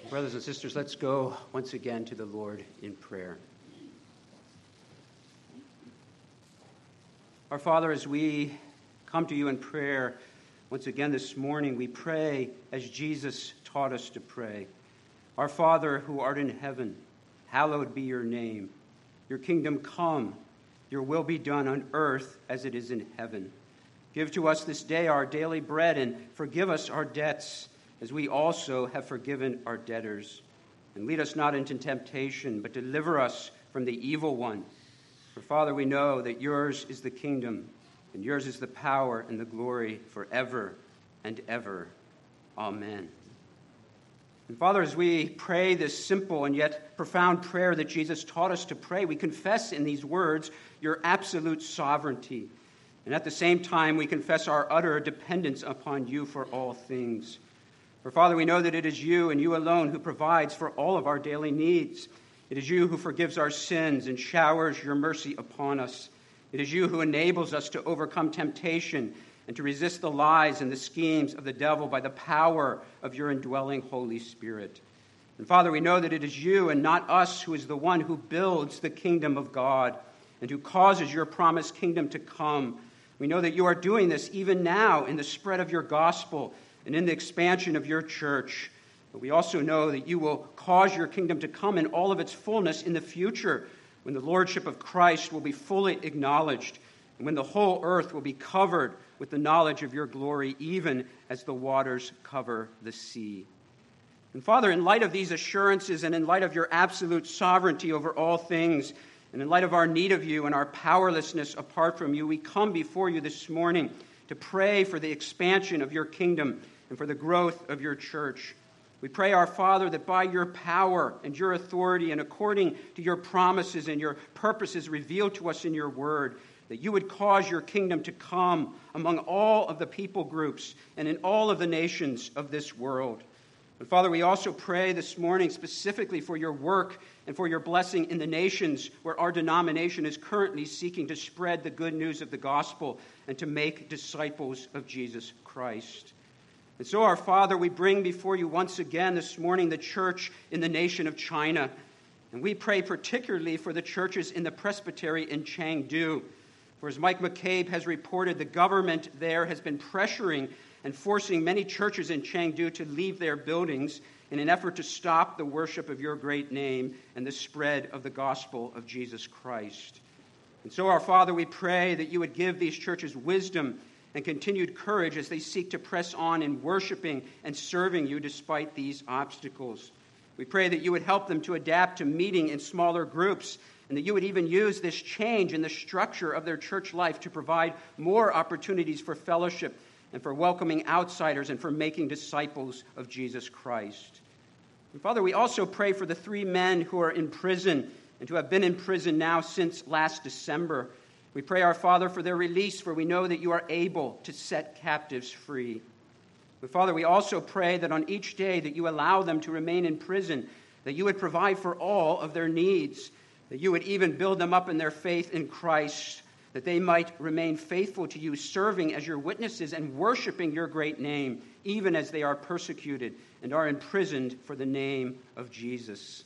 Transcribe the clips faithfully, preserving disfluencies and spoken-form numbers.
Brothers and sisters, let's go once again to the Lord in prayer. Our Father, as we come to you in prayer once again this morning, we pray as Jesus taught us to pray. Our Father who art in heaven, hallowed be your name. Your kingdom come, your will be done on earth as it is in heaven. Give to us this day our daily bread, and forgive us our debts, as we also have forgiven our debtors. And lead us not into temptation, but deliver us from the evil one. For, Father, we know that yours is the kingdom, and yours is the power and the glory forever and ever. Amen. And, Father, as we pray this simple and yet profound prayer that Jesus taught us to pray, we confess in these words your absolute sovereignty. And at the same time, we confess our utter dependence upon you for all things. For, Father, we know that it is you and you alone who provides for all of our daily needs. It is you who forgives our sins and showers your mercy upon us. It is you who enables us to overcome temptation and to resist the lies and the schemes of the devil by the power of your indwelling Holy Spirit. And, Father, we know that it is you and not us who is the one who builds the kingdom of God and who causes your promised kingdom to come. We know that you are doing this even now in the spread of your gospel and in the expansion of your church. But we also know that you will cause your kingdom to come in all of its fullness in the future, when the lordship of Christ will be fully acknowledged, and when the whole earth will be covered with the knowledge of your glory, even as the waters cover the sea. And Father, in light of these assurances and in light of your absolute sovereignty over all things, and in light of our need of you and our powerlessness apart from you, we come before you this morning to pray for the expansion of your kingdom and for the growth of your church. We pray, our Father, that by your power and your authority and according to your promises and your purposes revealed to us in your word, that you would cause your kingdom to come among all of the people groups and in all of the nations of this world. And Father, we also pray this morning specifically for your work and for your blessing in the nations where our denomination is currently seeking to spread the good news of the gospel and to make disciples of Jesus Christ. And so, our Father, we bring before you once again this morning the church in the nation of China. And we pray particularly for the churches in the presbytery in Chengdu. For as Mike McCabe has reported, the government there has been pressuring and forcing many churches in Chengdu to leave their buildings in an effort to stop the worship of your great name and the spread of the gospel of Jesus Christ. And so, our Father, we pray that you would give these churches wisdom and continued courage as they seek to press on in worshiping and serving you despite these obstacles. We pray that you would help them to adapt to meeting in smaller groups, and that you would even use this change in the structure of their church life to provide more opportunities for fellowship and for welcoming outsiders and for making disciples of Jesus Christ. And Father, we also pray for the three men who are in prison and who have been in prison now since last December. We pray, our Father, for their release, for we know that you are able to set captives free. But Father, we also pray that on each day that you allow them to remain in prison, that you would provide for all of their needs, that you would even build them up in their faith in Christ, that they might remain faithful to you, serving as your witnesses and worshiping your great name, even as they are persecuted and are imprisoned for the name of Jesus.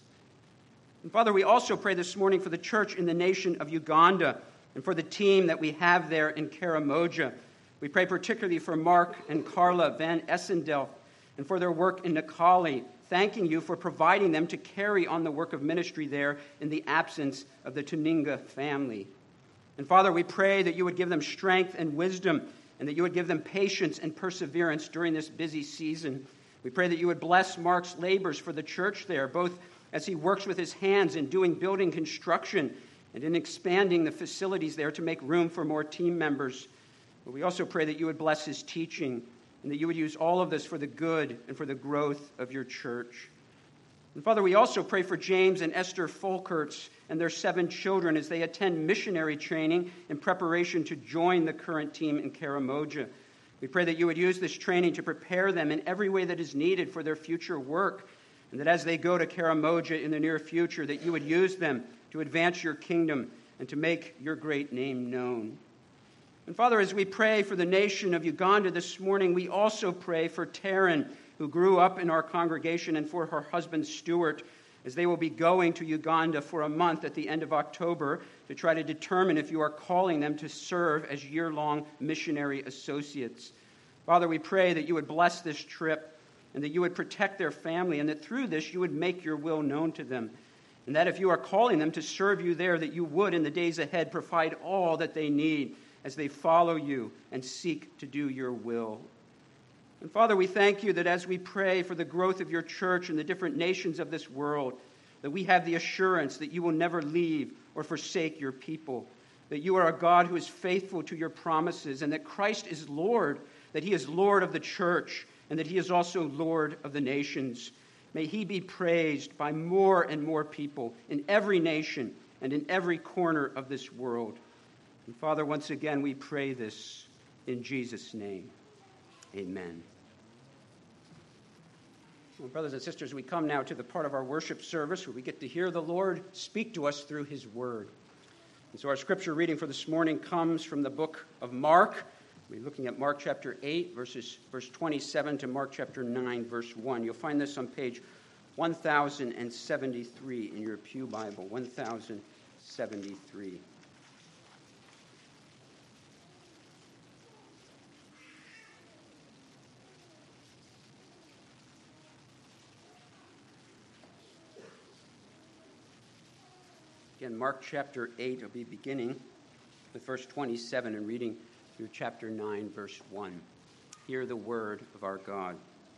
And Father, we also pray this morning for the church in the nation of Uganda, and for the team that we have there in Karamoja. We pray particularly for Mark and Carla Van Essendel and for their work in Nikali, thanking you for providing them to carry on the work of ministry there in the absence of the Tuninga family. And Father, we pray that you would give them strength and wisdom and that you would give them patience and perseverance during this busy season. We pray that you would bless Mark's labors for the church there, both as he works with his hands in doing building construction and in expanding the facilities there to make room for more team members. But we also pray that you would bless his teaching and that you would use all of this for the good and for the growth of your church. And Father, we also pray for James and Esther Folkerts and their seven children as they attend missionary training in preparation to join the current team in Karamoja. We pray that you would use this training to prepare them in every way that is needed for their future work, and that as they go to Karamoja in the near future, that you would use them to advance your kingdom and to make your great name known. And Father, as we pray for the nation of Uganda this morning, we also pray for Taryn who grew up in our congregation, and for her husband, Stuart, as they will be going to Uganda for a month at the end of October to try to determine if you are calling them to serve as year-long missionary associates. Father, we pray that you would bless this trip and that you would protect their family, and that through this you would make your will known to them. And that if you are calling them to serve you there, that you would in the days ahead provide all that they need as they follow you and seek to do your will. And Father, we thank you that as we pray for the growth of your church in the different nations of this world, that we have the assurance that you will never leave or forsake your people, that you are a God who is faithful to your promises, and that Christ is Lord, that he is Lord of the church, and that he is also Lord of the nations. May he be praised by more and more people in every nation and in every corner of this world. And Father, once again, we pray this in Jesus' name. Amen. Well, brothers and sisters, we come now to the part of our worship service where we get to hear the Lord speak to us through his word. And so our scripture reading for this morning comes from the book of Mark. We're looking at Mark chapter eight, verses verse twenty-seven to Mark chapter nine, verse one. You'll find this on page one thousand seventy-three in your Pew Bible, one thousand seventy-three. Again, Mark chapter eight will be beginning with verse twenty-seven and reading through chapter nine, verse one. Hear the word of our God.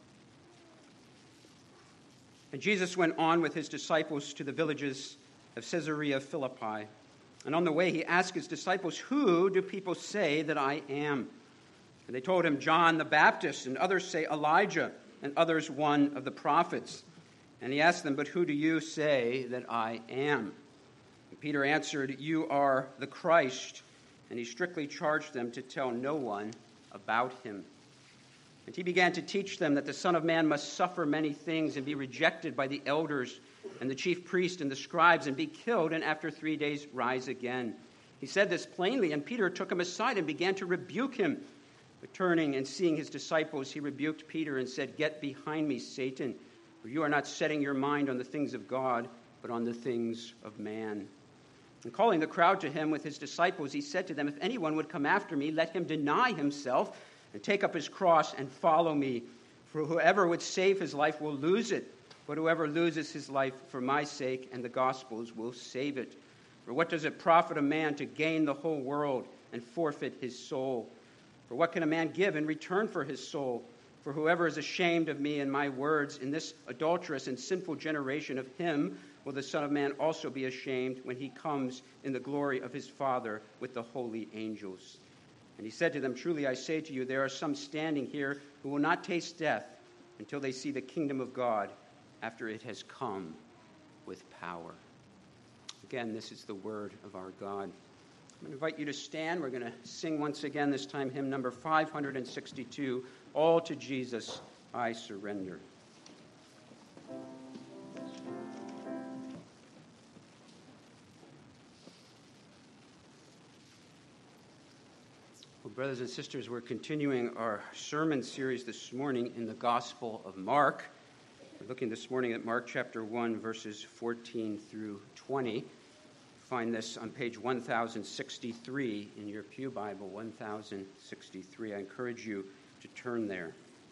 And Jesus went on with his disciples to the villages of Caesarea Philippi. And on the way he asked his disciples, "Who do people say that I am?" And they told him, "John the Baptist, and others say Elijah, and others one of the prophets." And he asked them, "But who do you say that I am?" And Peter answered, "You are the Christ." And he strictly charged them to tell no one about him. And he began to teach them that the Son of Man must suffer many things and be rejected by the elders and the chief priests and the scribes and be killed, and after three days rise again. He said this plainly, and Peter took him aside and began to rebuke him. But turning and seeing his disciples, he rebuked Peter and said, "Get behind me, Satan, for you are not setting your mind on the things of God, but on the things of man." And calling the crowd to him with his disciples, he said to them, "If anyone would come after me, let him deny himself and take up his cross and follow me. For whoever would save his life will lose it, but whoever loses his life for my sake and the gospel's will save it. For what does it profit a man to gain the whole world and forfeit his soul? For what can a man give in return for his soul? For whoever is ashamed of me and my words in this adulterous and sinful generation, of him will the Son of Man also be ashamed when he comes in the glory of his Father with the holy angels." And he said to them, "Truly I say to you, there are some standing here who will not taste death until they see the kingdom of God after it has come with power." Again, this is the word of our God. I'm going to invite you to stand. We're going to sing once again, this time hymn number five hundred sixty-two, "All to Jesus I Surrender." Well, brothers and sisters, we're continuing our sermon series this morning in the Gospel of Mark. We're looking this morning at Mark chapter one, verses fourteen through twenty. Find this on page one thousand sixty-three in your Pew Bible, one thousand sixty-three. I encourage you to turn there.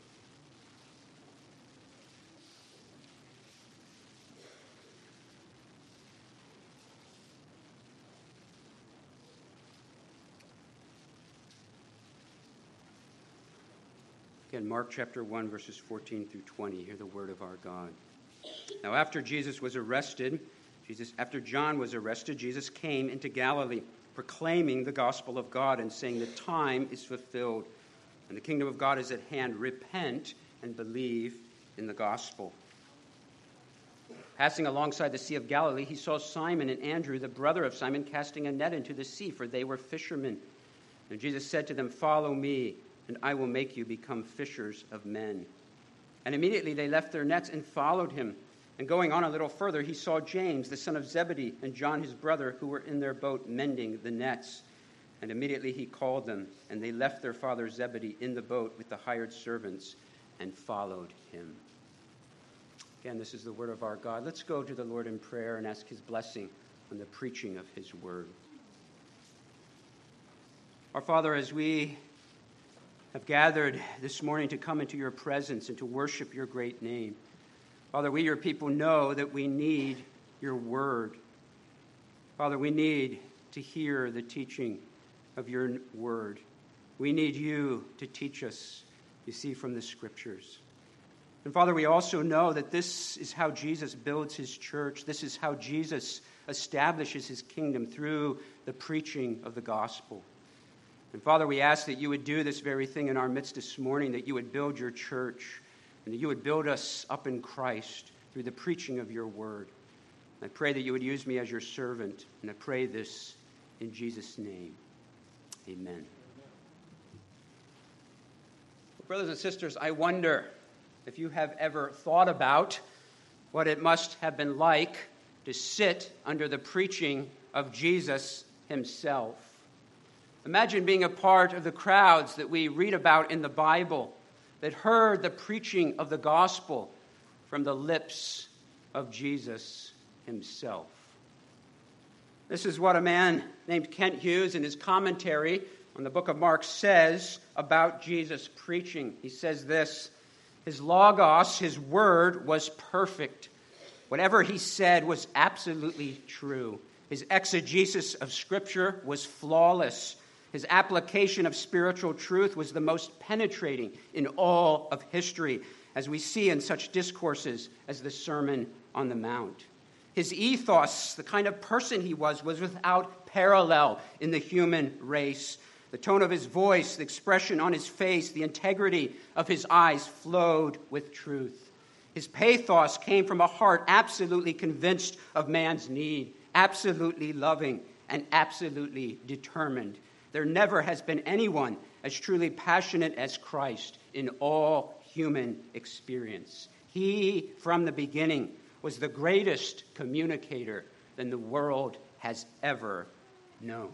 Again, Mark chapter one, verses fourteen through twenty. Hear the word of our God. Now, after Jesus was arrested, Jesus, after John was arrested, Jesus came into Galilee, proclaiming the gospel of God and saying, "The time is fulfilled, and the kingdom of God is at hand. Repent and believe in the gospel." Passing alongside the Sea of Galilee, he saw Simon and Andrew, the brother of Simon, casting a net into the sea, for they were fishermen. And Jesus said to them, "Follow me, and I will make you become fishers of men." And immediately they left their nets and followed him. And going on a little further, he saw James, the son of Zebedee, and John his brother, who were in their boat mending the nets. And immediately he called them, and they left their father Zebedee in the boat with the hired servants and followed him. Again, this is the word of our God. Let's go to the Lord in prayer and ask his blessing on the preaching of his word. Our Father, as we have gathered this morning to come into your presence and to worship your great name, Father, we, your people, know that we need your word. Father, we need to hear the teaching of your word. We need you to teach us, you see, from the scriptures. And Father, we also know that this is how Jesus builds his church. This is how Jesus establishes his kingdom through the preaching of the gospel. And Father, we ask that you would do this very thing in our midst this morning, that you would build your church, and that you would build us up in Christ through the preaching of your word. I pray that you would use me as your servant, and I pray this in Jesus' name. Amen. Brothers and sisters, I wonder if you have ever thought about what it must have been like to sit under the preaching of Jesus himself. Imagine being a part of the crowds that we read about in the Bible that heard the preaching of the gospel from the lips of Jesus himself. This is what a man named Kent Hughes in his commentary on the book of Mark says about Jesus preaching. He says this: his logos, his word, was perfect. Whatever he said was absolutely true. His exegesis of Scripture was flawless. His application of spiritual truth was the most penetrating in all of history, as we see in such discourses as the Sermon on the Mount. His ethos, the kind of person he was, was without parallel in the human race. The tone of his voice, the expression on his face, the integrity of his eyes flowed with truth. His pathos came from a heart absolutely convinced of man's need, absolutely loving, and absolutely determined. There never has been anyone as truly passionate as Christ in all human experience. He, from the beginning, was the greatest communicator than the world has ever known.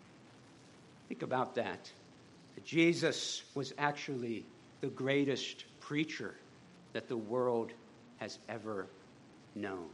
Think about that. That Jesus was actually the greatest preacher that the world has ever known.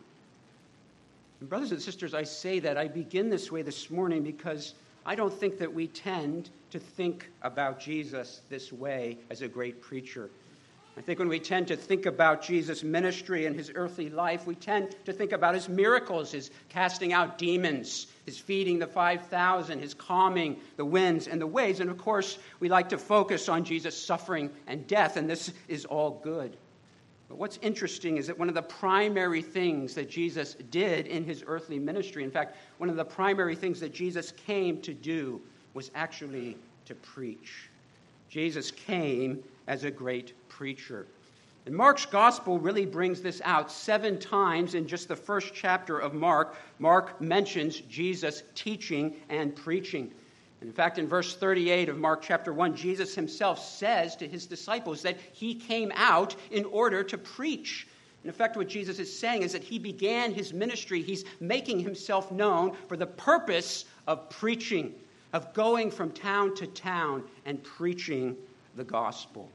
And brothers and sisters, I say that, I begin this way this morning because I don't think that we tend to think about Jesus this way as a great preacher. I think when we tend to think about Jesus' ministry and his earthly life, we tend to think about his miracles, his casting out demons, his feeding the five thousand, his calming the winds and the waves. And of course, we like to focus on Jesus' suffering and death, and this is all good. But what's interesting is that one of the primary things that Jesus did in his earthly ministry, in fact, one of the primary things that Jesus came to do was actually to preach. Jesus came as a great preacher. And Mark's gospel really brings this out seven times in just the first chapter of Mark. Mark mentions Jesus teaching and preaching. And in fact, in verse thirty-eight of Mark chapter one, Jesus himself says to his disciples that he came out in order to preach. In effect, what Jesus is saying is that he began his ministry, he's making himself known for the purpose of preaching, of going from town to town and preaching the gospel.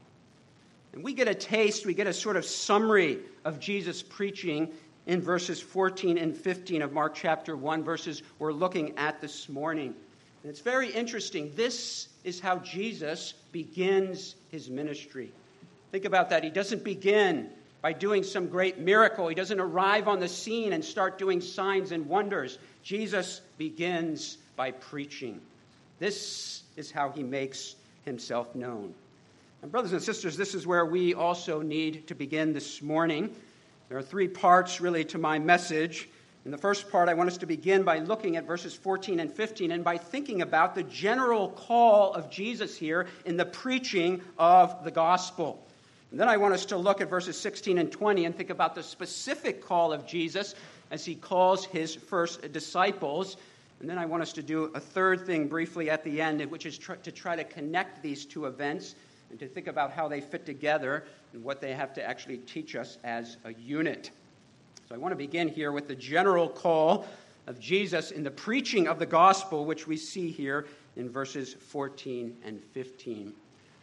And we get a taste, we get a sort of summary of Jesus' preaching in verses fourteen and fifteen of Mark chapter one, verses we're looking at this morning. And it's very interesting. This is how Jesus begins his ministry. Think about that. He doesn't begin by doing some great miracle. He doesn't arrive on the scene and start doing signs and wonders. Jesus begins by preaching. This is how he makes himself known. And brothers and sisters, this is where we also need to begin this morning. There are three parts really to my message. In the first part, I want us to begin by looking at verses fourteen and fifteen and by thinking about the general call of Jesus here in the preaching of the gospel. And then I want us to look at verses sixteen and twenty and think about the specific call of Jesus as he calls his first disciples. And then I want us to do a third thing briefly at the end, which is tr- to try to connect these two events and to think about how they fit together and what they have to actually teach us as a unit. So I want to begin here with the general call of Jesus in the preaching of the gospel, which we see here in verses fourteen and fifteen.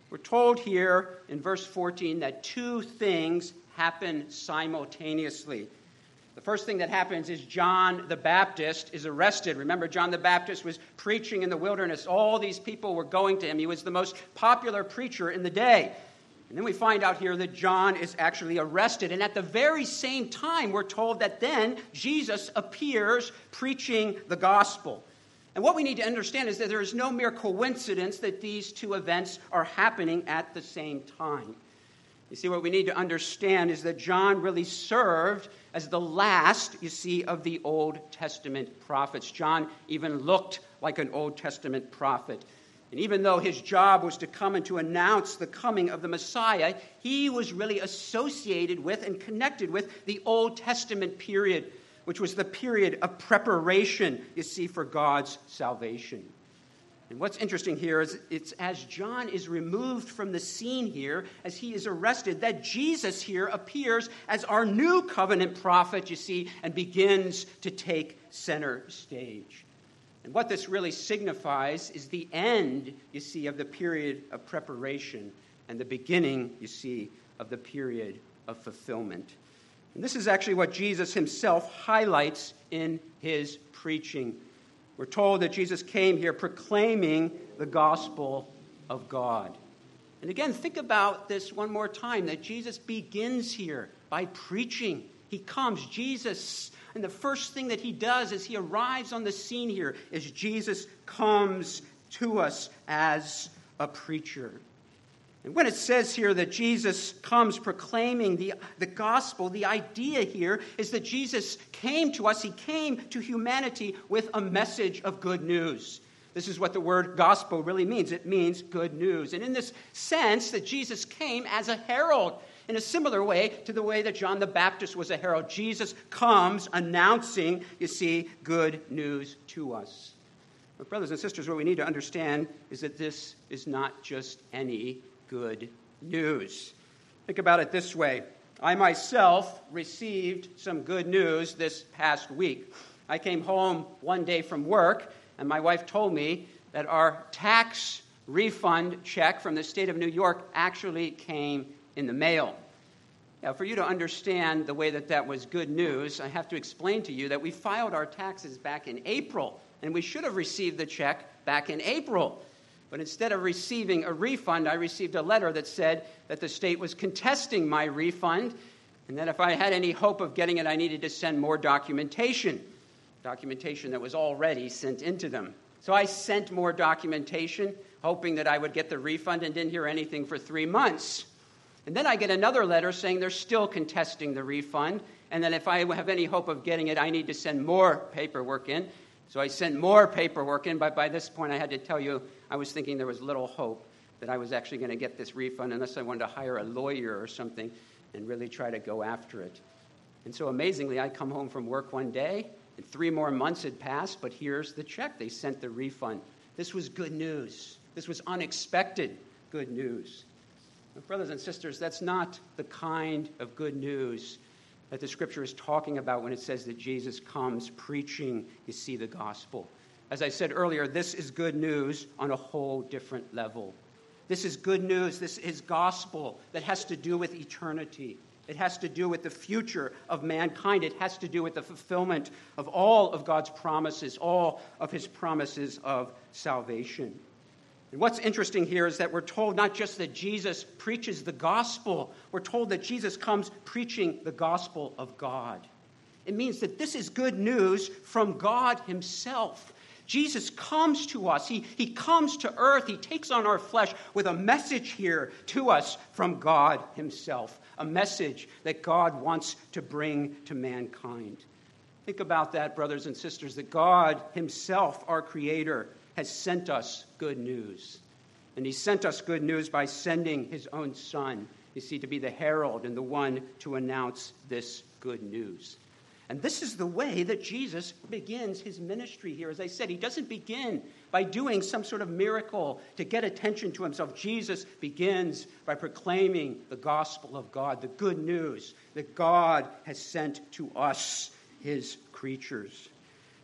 We're told here in verse fourteen that two things happen simultaneously. The first thing that happens is John the Baptist is arrested. Remember, John the Baptist was preaching in the wilderness. All these people were going to him. He was the most popular preacher in the day. And then we find out here that John is actually arrested. And at the very same time, we're told that then Jesus appears preaching the gospel. And what we need to understand is that there is no mere coincidence that these two events are happening at the same time. You see, what we need to understand is that John really served as the last, you see, of the Old Testament prophets. John even looked like an Old Testament prophet. And even though his job was to come and to announce the coming of the Messiah, he was really associated with and connected with the Old Testament period, which was the period of preparation, you see, for God's salvation. And what's interesting here is it's as John is removed from the scene here, as he is arrested, that Jesus here appears as our new covenant prophet, you see, and begins to take center stage. And what this really signifies is the end, you see, of the period of preparation and the beginning, you see, of the period of fulfillment. And this is actually what Jesus himself highlights in his preaching. We're told that Jesus came here proclaiming the gospel of God. And again, think about this one more time, that Jesus begins here by preaching. He comes, Jesus, and the first thing that he does as he arrives on the scene here is Jesus comes to us as a preacher. And when it says here that Jesus comes proclaiming the, the gospel, the idea here is that Jesus came to us, he came to humanity with a message of good news. This is what the word gospel really means. It means good news. And in this sense that Jesus came as a herald, in a similar way to the way that John the Baptist was a herald. Jesus comes announcing, you see, good news to us. But brothers and sisters, what we need to understand is that this is not just any good news. Think about it this way. I myself received some good news this past week. I came home one day from work, and my wife told me that our tax refund check from the state of New York actually came in the mail. Now, for you to understand the way that that was good news, I have to explain to you that we filed our taxes back in April, and we should have received the check back in April. But instead of receiving a refund, I received a letter that said that the state was contesting my refund, and that if I had any hope of getting it, I needed to send more documentation, documentation that was already sent into them. So I sent more documentation, hoping that I would get the refund, and didn't hear anything for three months. And then I get another letter saying they're still contesting the refund, and that if I have any hope of getting it, I need to send more paperwork in. So I sent more paperwork in, but by this point I had to tell you, I was thinking there was little hope that I was actually going to get this refund unless I wanted to hire a lawyer or something and really try to go after it. And so amazingly, I come home from work one day, and three more months had passed, but here's the check. They sent the refund. This was good news. This was unexpected good news. But brothers and sisters, that's not the kind of good news that the Scripture is talking about when it says that Jesus comes preaching, you see, the gospel. As I said earlier, this is good news on a whole different level. This is good news. This is gospel that has to do with eternity. It has to do with the future of mankind. It has to do with the fulfillment of all of God's promises, all of his promises of salvation. And what's interesting here is that we're told not just that Jesus preaches the gospel, we're told that Jesus comes preaching the gospel of God. It means that this is good news from God himself. Jesus comes to us. He, he comes to earth. He takes on our flesh with a message here to us from God himself, a message that God wants to bring to mankind. Think about that, brothers and sisters, that God himself, our Creator, has sent us good news. And he sent us good news by sending his own Son, you see, to be the herald and the one to announce this good news. And this is the way that Jesus begins his ministry here. As I said, he doesn't begin by doing some sort of miracle to get attention to himself. Jesus begins by proclaiming the gospel of God, the good news that God has sent to us, his creatures.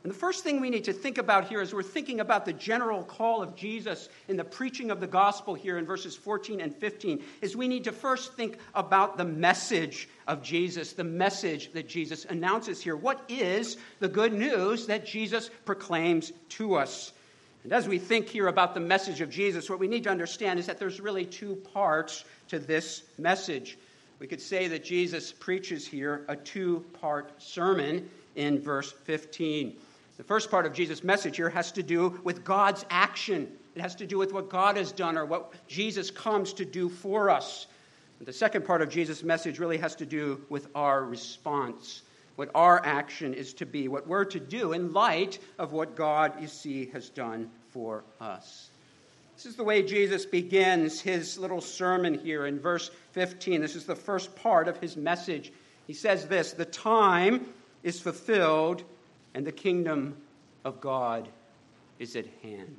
And the first thing we need to think about here as we're thinking about the general call of Jesus in the preaching of the gospel here in verses fourteen and fifteen is we need to first think about the message of Jesus, the message that Jesus announces here. What is the good news that Jesus proclaims to us? And as we think here about the message of Jesus, what we need to understand is that there's really two parts to this message. We could say that Jesus preaches here a two-part sermon in verse fifteen. The first part of Jesus' message here has to do with God's action. It has to do with what God has done or what Jesus comes to do for us. And the second part of Jesus' message really has to do with our response, what our action is to be, what we're to do in light of what God, you see, has done for us. This is the way Jesus begins his little sermon here in verse fifteen. This is the first part of his message. He says this, "The time is fulfilled and the kingdom of God is at hand."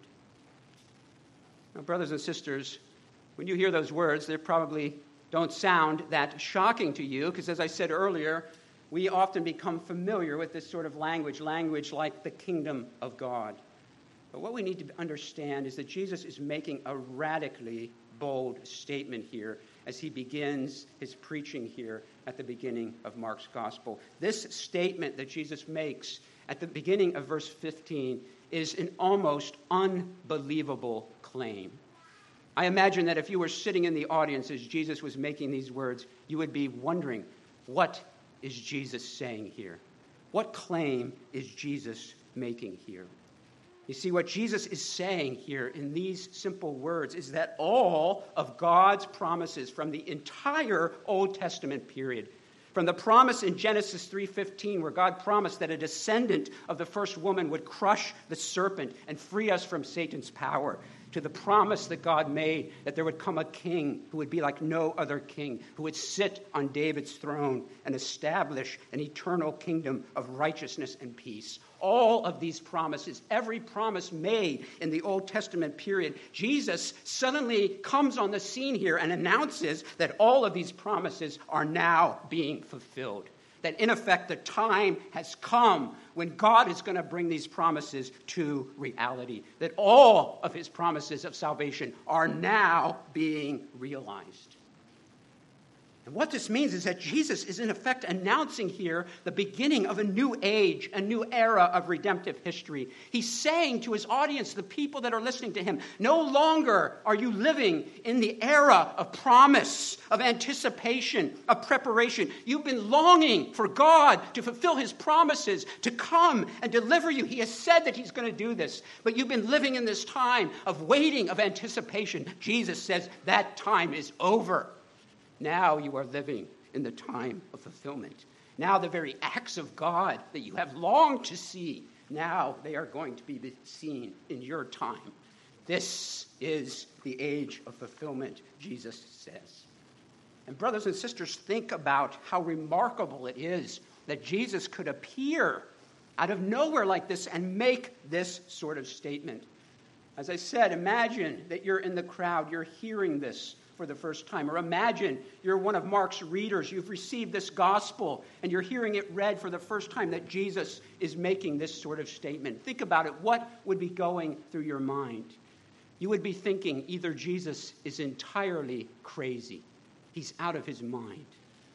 Now, brothers and sisters, when you hear those words, they probably don't sound that shocking to you, because as I said earlier, we often become familiar with this sort of language, language like the kingdom of God. But what we need to understand is that Jesus is making a radically bold statement here as he begins his preaching here at the beginning of Mark's gospel. This statement that Jesus makes at the beginning of verse fifteen is an almost unbelievable claim. I imagine that if you were sitting in the audience as Jesus was making these words, you would be wondering, what is Jesus saying here? What claim is Jesus making here? You see, what Jesus is saying here in these simple words is that all of God's promises from the entire Old Testament period, from the promise in Genesis three fifteen, where God promised that a descendant of the first woman would crush the serpent and free us from Satan's power, to the promise that God made that there would come a king who would be like no other king, who would sit on David's throne and establish an eternal kingdom of righteousness and peace. All of these promises, every promise made in the Old Testament period, Jesus suddenly comes on the scene here and announces that all of these promises are now being fulfilled. That in effect, the time has come when God is going to bring these promises to reality. That all of his promises of salvation are now being realized. And what this means is that Jesus is in effect announcing here the beginning of a new age, a new era of redemptive history. He's saying to his audience, the people that are listening to him, no longer are you living in the era of promise, of anticipation, of preparation. You've been longing for God to fulfill his promises, to come and deliver you. He has said that he's going to do this, but you've been living in this time of waiting, of anticipation. Jesus says that time is over. Now you are living in the time of fulfillment. Now the very acts of God that you have longed to see, now they are going to be seen in your time. This is the age of fulfillment, Jesus says. And brothers and sisters, think about how remarkable it is that Jesus could appear out of nowhere like this and make this sort of statement. As I said, imagine that you're in the crowd, you're hearing this for the first time. Or imagine you're one of Mark's readers. You've received this gospel and you're hearing it read for the first time that Jesus is making this sort of statement. Think about it. What would be going through your mind? You would be thinking either Jesus is entirely crazy, he's out of his mind,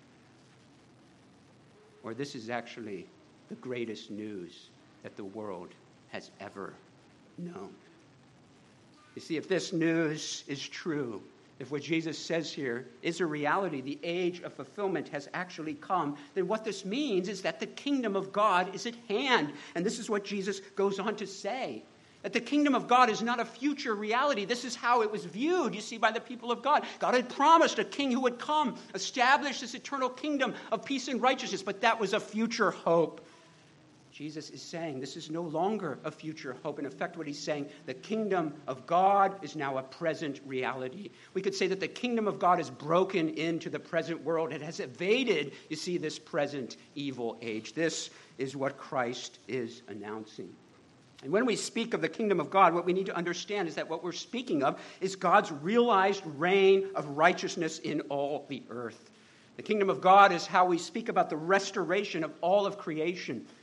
or this is actually the greatest news that the world has ever known. You see, if this news is true, if what Jesus says here is a reality, the age of fulfillment has actually come, then what this means is that the kingdom of God is at hand. And this is what Jesus goes on to say, that the kingdom of God is not a future reality. This is how it was viewed, you see, by the people of God. God had promised a king who would come, establish this eternal kingdom of peace and righteousness, but that was a future hope. Jesus is saying this is no longer a future hope. In effect, what he's saying, the kingdom of God is now a present reality. We could say that the kingdom of God is broken into the present world. It has evaded, you see, this present evil age. This is what Christ is announcing. And when we speak of the kingdom of God, what we need to understand is that what we're speaking of is God's realized reign of righteousness in all the earth. The kingdom of God is how we speak about the restoration of all of creation.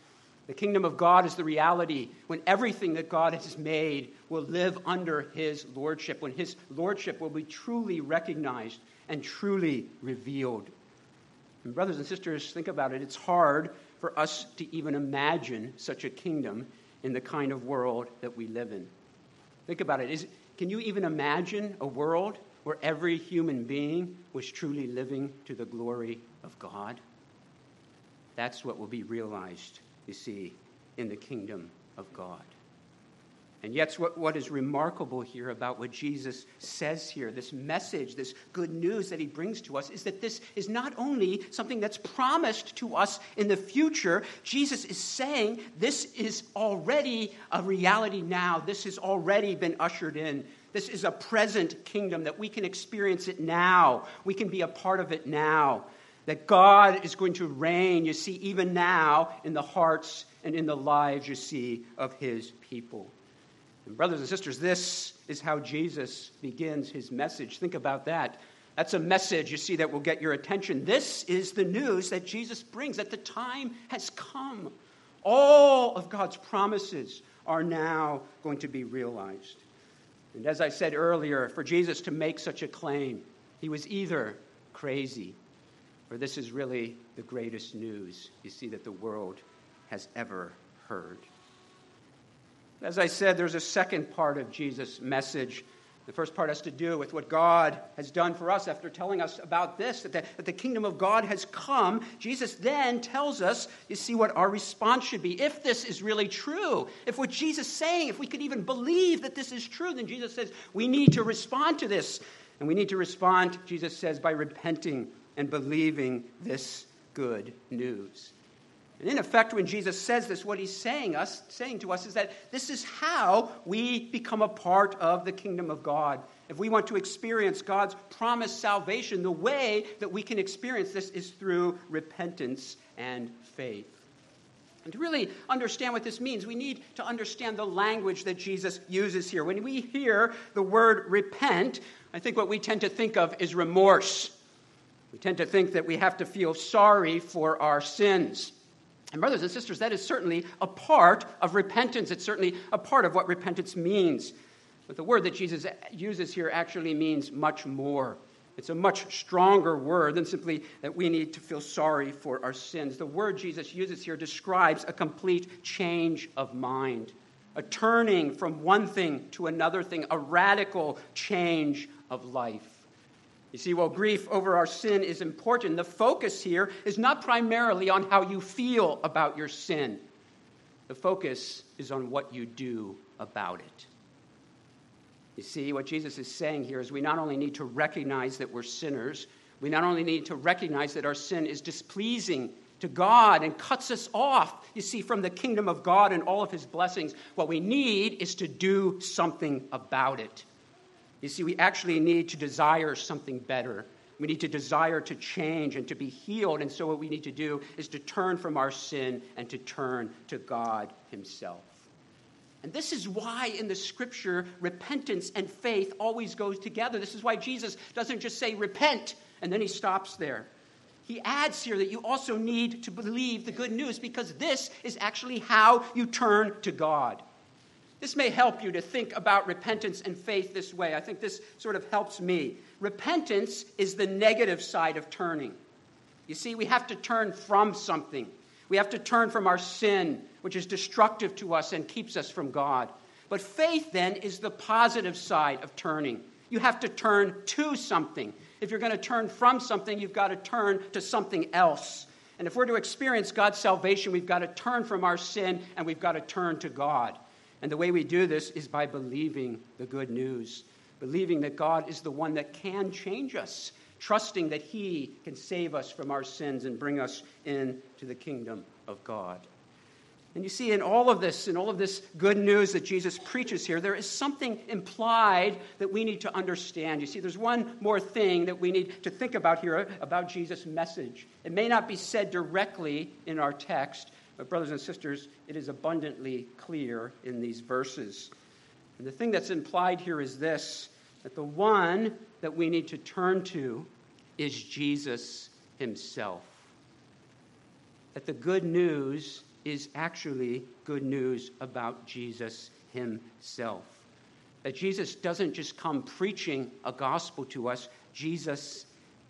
The kingdom of God is the reality when everything that God has made will live under his lordship, when his lordship will be truly recognized and truly revealed. And brothers and sisters, think about it. It's hard for us to even imagine such a kingdom in the kind of world that we live in. Think about it. Is, can you even imagine a world where every human being was truly living to the glory of God? That's what will be realized, you see, in the kingdom of God. And yet what, what is remarkable here about what Jesus says here, this message, this good news that he brings to us, is that this is not only something that's promised to us in the future. Jesus is saying this is already a reality now. This has already been ushered in. This is a present kingdom that we can experience it now. We can be a part of it now. That God is going to reign, you see, even now in the hearts and in the lives, you see, of his people. And brothers and sisters, this is how Jesus begins his message. Think about that. That's a message, you see, that will get your attention. This is the news that Jesus brings, that the time has come. All of God's promises are now going to be realized. And as I said earlier, for Jesus to make such a claim, he was either crazy, or this is really the greatest news, you see, that the world has ever heard. As I said, there's a second part of Jesus' message. The first part has to do with what God has done for us after telling us about this, that the, that the kingdom of God has come. Jesus then tells us, you see, what our response should be. If this is really true, if what Jesus is saying, if we could even believe that this is true, then Jesus says we need to respond to this. And we need to respond, Jesus says, by repenting and believing this good news. And in effect, when Jesus says this, what he's saying us, saying to us is that this is how we become a part of the kingdom of God. If we want to experience God's promised salvation, the way that we can experience this is through repentance and faith. And to really understand what this means, we need to understand the language that Jesus uses here. When we hear the word repent, I think what we tend to think of is remorse. We tend to think that we have to feel sorry for our sins. And brothers and sisters, that is certainly a part of repentance. It's certainly a part of what repentance means. But the word that Jesus uses here actually means much more. It's a much stronger word than simply that we need to feel sorry for our sins. The word Jesus uses here describes a complete change of mind, a turning from one thing to another thing, a radical change of life. You see, while grief over our sin is important, the focus here is not primarily on how you feel about your sin. The focus is on what you do about it. You see, what Jesus is saying here is we not only need to recognize that we're sinners, we not only need to recognize that our sin is displeasing to God and cuts us off, you see, from the kingdom of God and all of his blessings. What we need is to do something about it. You see, we actually need to desire something better. We need to desire to change and to be healed. And so what we need to do is to turn from our sin and to turn to God himself. And this is why in the scripture, repentance and faith always goes together. This is why Jesus doesn't just say repent and then he stops there. He adds here that you also need to believe the good news because this is actually how you turn to God. This may help you to think about repentance and faith this way. I think this sort of helps me. Repentance is the negative side of turning. You see, we have to turn from something. We have to turn from our sin, which is destructive to us and keeps us from God. But faith, then, is the positive side of turning. You have to turn to something. If you're going to turn from something, you've got to turn to something else. And if we're to experience God's salvation, we've got to turn from our sin and we've got to turn to God. And the way we do this is by believing the good news, believing that God is the one that can change us, trusting that he can save us from our sins and bring us into the kingdom of God. And you see, in all of this, in all of this good news that Jesus preaches here, there is something implied that we need to understand. You see, there's one more thing that we need to think about here about Jesus' message. It may not be said directly in our text, but brothers and sisters, it is abundantly clear in these verses. And the thing that's implied here is this, that the one that we need to turn to is Jesus himself. That the good news is actually good news about Jesus himself. That Jesus doesn't just come preaching a gospel to us. Jesus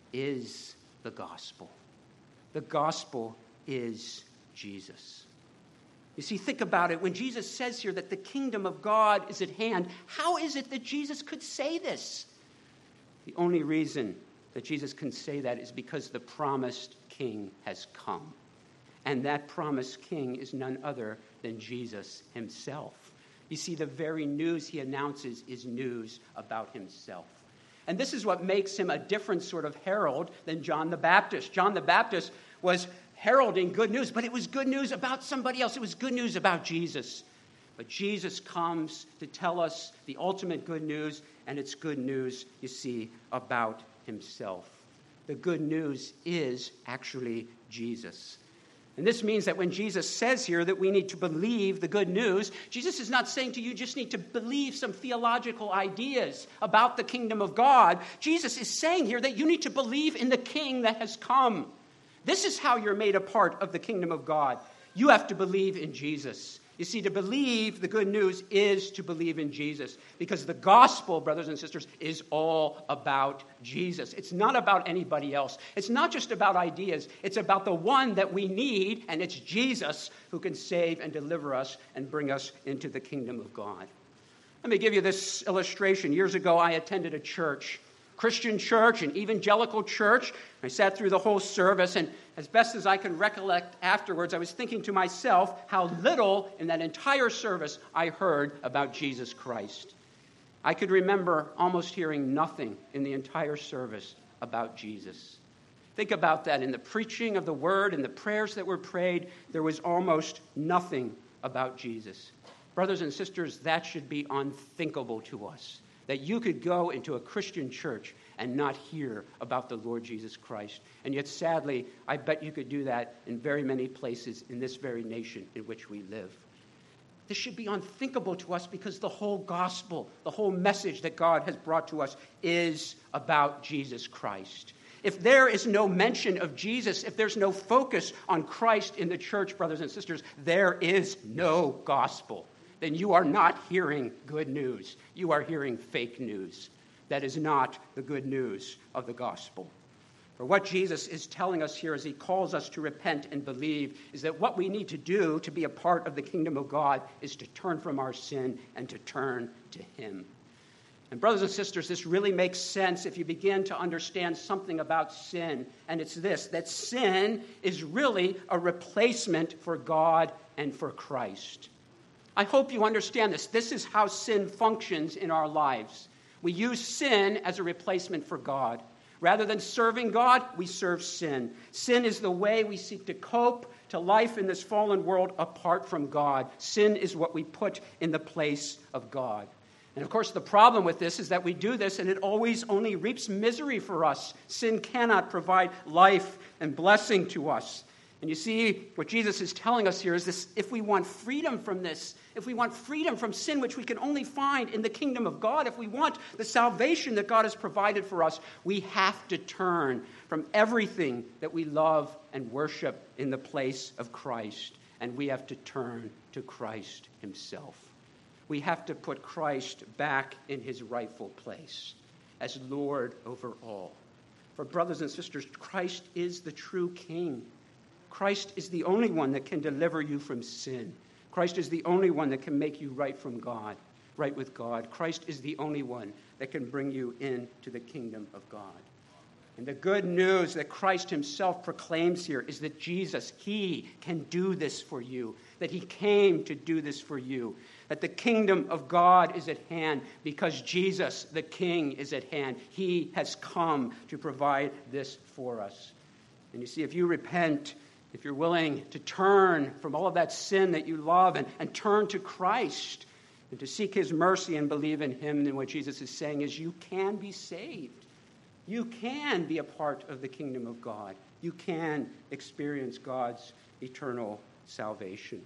is the gospel. The gospel is Jesus. You see, think about it. When Jesus says here that the kingdom of God is at hand, how is it that Jesus could say this? The only reason that Jesus can say that is because the promised king has come. And that promised king is none other than Jesus himself. You see, the very news he announces is news about himself. And this is what makes him a different sort of herald than John the Baptist. John the Baptist was heralding good news, but it was good news about somebody else. It was good news about Jesus. But Jesus comes to tell us the ultimate good news, and it's good news, you see, about himself. The good news is actually Jesus. And this means that when Jesus says here that we need to believe the good news, Jesus is not saying to you just need to believe some theological ideas about the kingdom of God. Jesus is saying here that you need to believe in the king that has come. This is how you're made a part of the kingdom of God. You have to believe in Jesus. You see, to believe the good news is to believe in Jesus, because the gospel, brothers and sisters, is all about Jesus. It's not about anybody else. It's not just about ideas. It's about the one that we need, and it's Jesus who can save and deliver us and bring us into the kingdom of God. Let me give you this illustration. Years ago, I attended a church, Christian church, an evangelical church. I sat through the whole service, and as best as I can recollect afterwards, I was thinking to myself how little in that entire service I heard about Jesus Christ. I could remember almost hearing nothing in the entire service about Jesus. Think about that. In the preaching of the word and the prayers that were prayed, there was almost nothing about Jesus. Brothers and sisters, that should be unthinkable to us, that you could go into a Christian church and not hear about the Lord Jesus Christ. And yet, sadly, I bet you could do that in very many places in this very nation in which we live. This should be unthinkable to us because the whole gospel, the whole message that God has brought to us is about Jesus Christ. If there is no mention of Jesus, if there's no focus on Christ in the church, brothers and sisters, there is no gospel. Then you are not hearing good news. You are hearing fake news. That is not the good news of the gospel. For what Jesus is telling us here as he calls us to repent and believe is that what we need to do to be a part of the kingdom of God is to turn from our sin and to turn to him. And brothers and sisters, this really makes sense if you begin to understand something about sin. And it's this, that sin is really a replacement for God and for Christ. I hope you understand this. This is how sin functions in our lives. We use sin as a replacement for God. Rather than serving God, we serve sin. Sin is the way we seek to cope to life in this fallen world apart from God. Sin is what we put in the place of God. And of course, the problem with this is that we do this and it always only reaps misery for us. Sin cannot provide life and blessing to us. And you see, what Jesus is telling us here is this: if we want freedom from this, if we want freedom from sin, which we can only find in the kingdom of God, if we want the salvation that God has provided for us, we have to turn from everything that we love and worship in the place of Christ, and we have to turn to Christ himself. We have to put Christ back in his rightful place as Lord over all. For brothers and sisters, Christ is the true King. Christ is the only one that can deliver you from sin. Christ is the only one that can make you right from God, right with God. Christ is the only one that can bring you into the kingdom of God. And the good news that Christ himself proclaims here is that Jesus, he can do this for you, that he came to do this for you, that the kingdom of God is at hand because Jesus, the King, is at hand. He has come to provide this for us. And you see, if you repent, if you're willing to turn from all of that sin that you love and, and turn to Christ and to seek his mercy and believe in him, then what Jesus is saying is you can be saved. You can be a part of the kingdom of God. You can experience God's eternal salvation.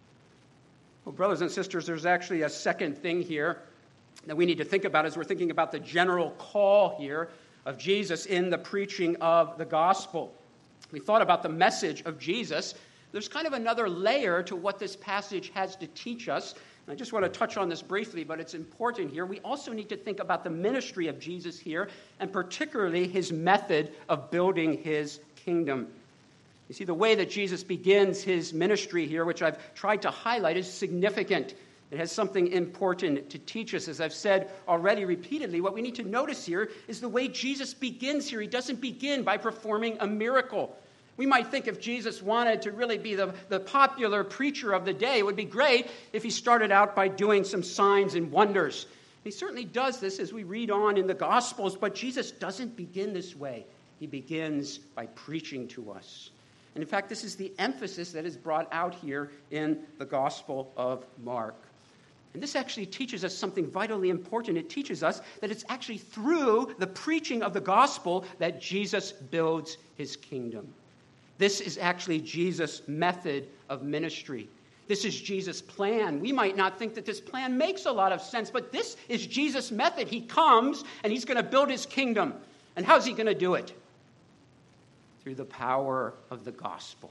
Well, brothers and sisters, there's actually a second thing here that we need to think about as we're thinking about the general call here of Jesus in the preaching of the gospel. We thought about the message of Jesus, there's kind of another layer to what this passage has to teach us. I just want to touch on this briefly, but it's important here. We also need to think about the ministry of Jesus here, and particularly his method of building his kingdom. You see, the way that Jesus begins his ministry here, which I've tried to highlight, is significant. It has something important to teach us. As I've said already repeatedly, what we need to notice here is the way Jesus begins here. He doesn't begin by performing a miracle. We might think if Jesus wanted to really be the, the popular preacher of the day, it would be great if he started out by doing some signs and wonders. He certainly does this as we read on in the Gospels, but Jesus doesn't begin this way. He begins by preaching to us. And in fact, this is the emphasis that is brought out here in the Gospel of Mark. And this actually teaches us something vitally important. It teaches us that it's actually through the preaching of the gospel that Jesus builds his kingdom. This is actually Jesus' method of ministry. This is Jesus' plan. We might not think that this plan makes a lot of sense, but this is Jesus' method. He comes and he's going to build his kingdom. And how's he going to do it? Through the power of the gospel.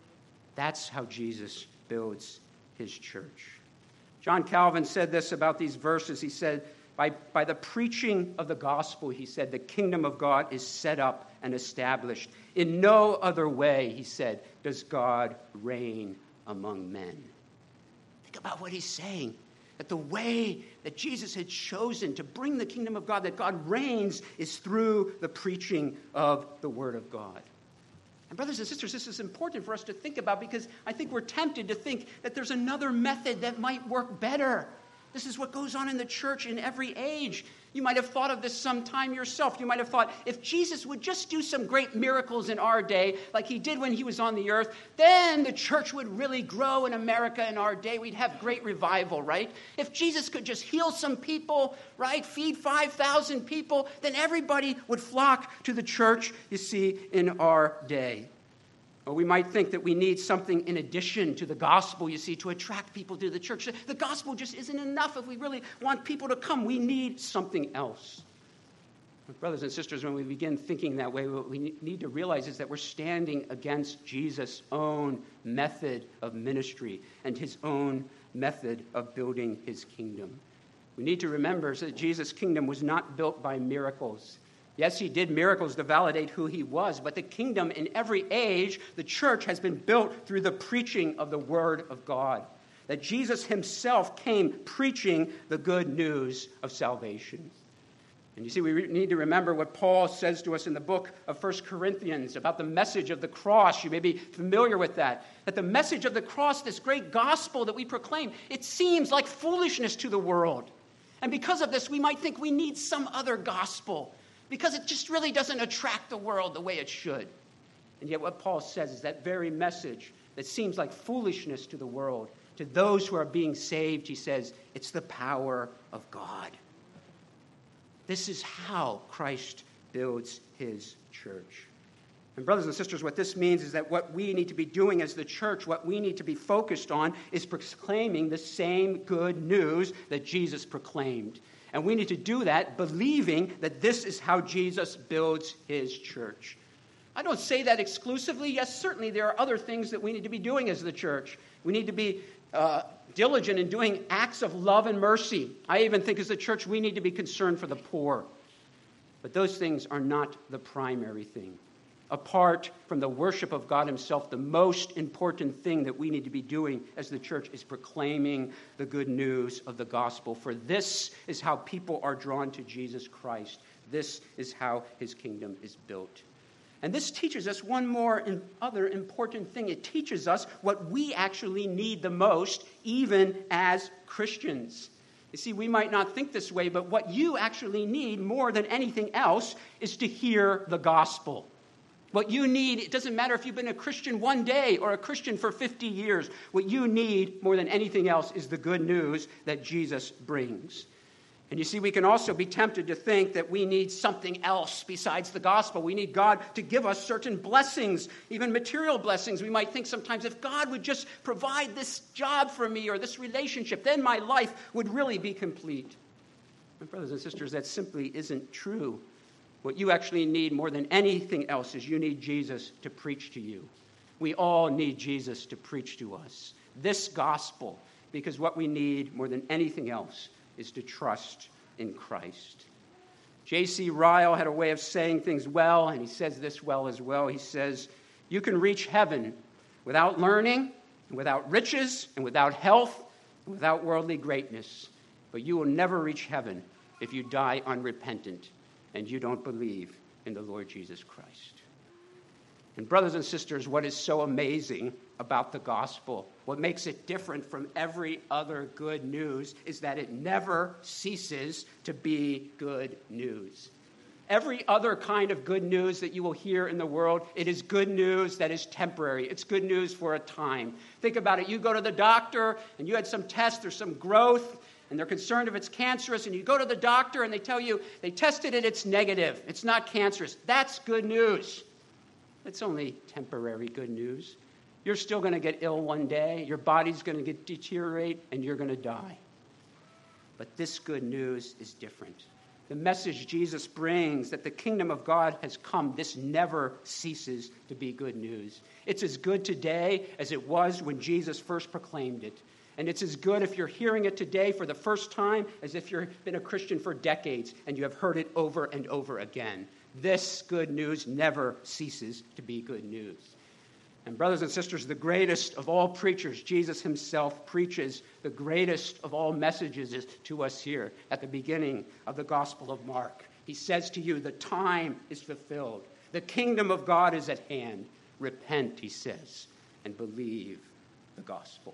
That's how Jesus builds his church. John Calvin said this about these verses. He said, by, by the preaching of the gospel, he said, the kingdom of God is set up and established. In no other way, he said, does God reign among men. Think about what he's saying. That the way that Jesus had chosen to bring the kingdom of God, that God reigns, is through the preaching of the word of God. And brothers and sisters, this is important for us to think about because I think we're tempted to think that there's another method that might work better. This is what goes on in the church in every age. You might have thought of this sometime yourself. You might have thought, if Jesus would just do some great miracles in our day, like he did when he was on the earth, then the church would really grow in America in our day. We'd have great revival, right? If Jesus could just heal some people, right, feed five thousand people, then everybody would flock to the church, you see, in our day. Or we might think that we need something in addition to the gospel, you see, to attract people to the church. The gospel just isn't enough if we really want people to come. We need something else. But brothers and sisters, when we begin thinking that way, what we need to realize is that we're standing against Jesus' own method of ministry and his own method of building his kingdom. We need to remember that Jesus' kingdom was not built by miracles. Yes, he did miracles to validate who he was, but the kingdom in every age, the church, has been built through the preaching of the word of God. That Jesus himself came preaching the good news of salvation. And you see, we need to remember what Paul says to us in the book of First Corinthians about the message of the cross. You may be familiar with that. That the message of the cross, this great gospel that we proclaim, it seems like foolishness to the world. And because of this, we might think we need some other gospel, because it just really doesn't attract the world the way it should. And yet what Paul says is that very message that seems like foolishness to the world, to those who are being saved, he says, it's the power of God. This is how Christ builds his church. And brothers and sisters, what this means is that what we need to be doing as the church, what we need to be focused on, is proclaiming the same good news that Jesus proclaimed. And we need to do that believing that this is how Jesus builds his church. I don't say that exclusively. Yes, certainly there are other things that we need to be doing as the church. We need to be uh, diligent in doing acts of love and mercy. I even think as the church we need to be concerned for the poor. But those things are not the primary thing. Apart from the worship of God himself, the most important thing that we need to be doing as the church is proclaiming the good news of the gospel. For this is how people are drawn to Jesus Christ. This is how his kingdom is built. And this teaches us one more and other important thing. It teaches us what we actually need the most, even as Christians. You see, we might not think this way, but what you actually need more than anything else is to hear the gospel. What you need, it doesn't matter if you've been a Christian one day or a Christian for fifty years. What you need more than anything else is the good news that Jesus brings. And you see, we can also be tempted to think that we need something else besides the gospel. We need God to give us certain blessings, even material blessings. We might think sometimes if God would just provide this job for me or this relationship, then my life would really be complete. My brothers and sisters, that simply isn't true. What you actually need more than anything else is you need Jesus to preach to you. We all need Jesus to preach to us this gospel, because what we need more than anything else is to trust in Christ. J C Ryle had a way of saying things well, and he says this well as well. He says, you can reach heaven without learning, and without riches, and without health, and without worldly greatness. But you will never reach heaven if you die unrepentant and you don't believe in the Lord Jesus Christ. And brothers and sisters, what is so amazing about the gospel, what makes it different from every other good news, is that it never ceases to be good news. Every other kind of good news that you will hear in the world, it is good news that is temporary. It's good news for a time. Think about it. You go to the doctor and you had some test or some growth, and they're concerned if it's cancerous, and you go to the doctor and they tell you they tested it, it's negative. It's not cancerous. That's good news. It's only temporary good news. You're still going to get ill one day. Your body's going to get deteriorate, and you're going to die. But this good news is different. The message Jesus brings that the kingdom of God has come, this never ceases to be good news. It's as good today as it was when Jesus first proclaimed it. And it's as good if you're hearing it today for the first time as if you've been a Christian for decades and you have heard it over and over again. This good news never ceases to be good news. And brothers and sisters, the greatest of all preachers, Jesus himself, preaches the greatest of all messages to us here at the beginning of the Gospel of Mark. He says to you, the time is fulfilled. The kingdom of God is at hand. Repent, he says, and believe the gospel.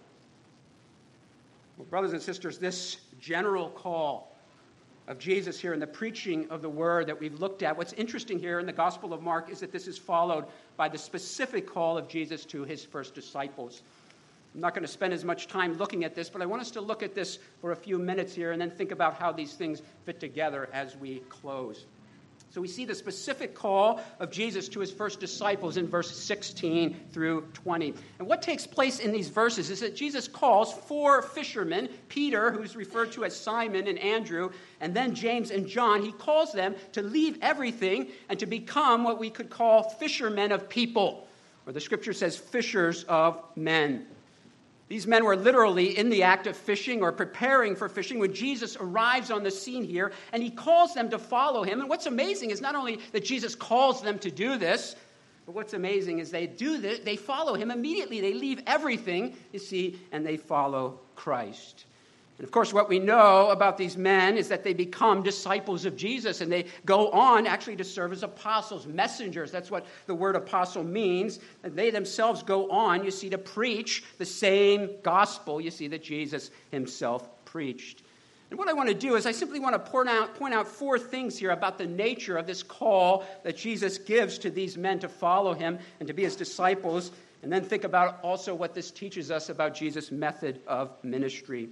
Well, brothers and sisters, this general call of Jesus here in the preaching of the word that we've looked at, what's interesting here in the Gospel of Mark is that this is followed by the specific call of Jesus to his first disciples. I'm not going to spend as much time looking at this, but I want us to look at this for a few minutes here and then think about how these things fit together as we close. So we see the specific call of Jesus to his first disciples in verse sixteen through twenty. And what takes place in these verses is that Jesus calls four fishermen, Peter, who's referred to as Simon, and Andrew, and then James and John. He calls them to leave everything and to become what we could call fishermen of people, or the scripture says fishers of men. These men were literally in the act of fishing or preparing for fishing when Jesus arrives on the scene here, and he calls them to follow him. And what's amazing is not only that Jesus calls them to do this, but what's amazing is they do this, they follow him immediately. They leave everything, you see, and they follow Christ. And of course, what we know about these men is that they become disciples of Jesus, and they go on actually to serve as apostles, messengers. That's what the word apostle means. And they themselves go on, you see, to preach the same gospel, you see, that Jesus himself preached. And what I want to do is I simply want to point out, point out four things here about the nature of this call that Jesus gives to these men to follow him and to be his disciples, and then think about also what this teaches us about Jesus' method of ministry.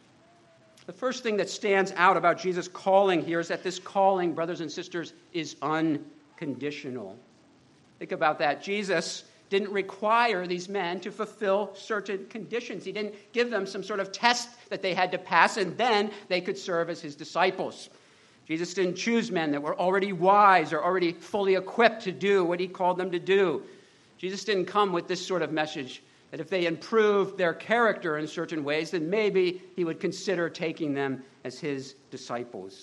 The first thing that stands out about Jesus' calling here is that this calling, brothers and sisters, is unconditional. Think about that. Jesus didn't require these men to fulfill certain conditions. He didn't give them some sort of test that they had to pass, and then they could serve as his disciples. Jesus didn't choose men that were already wise or already fully equipped to do what he called them to do. Jesus didn't come with this sort of message that if they improved their character in certain ways, then maybe he would consider taking them as his disciples.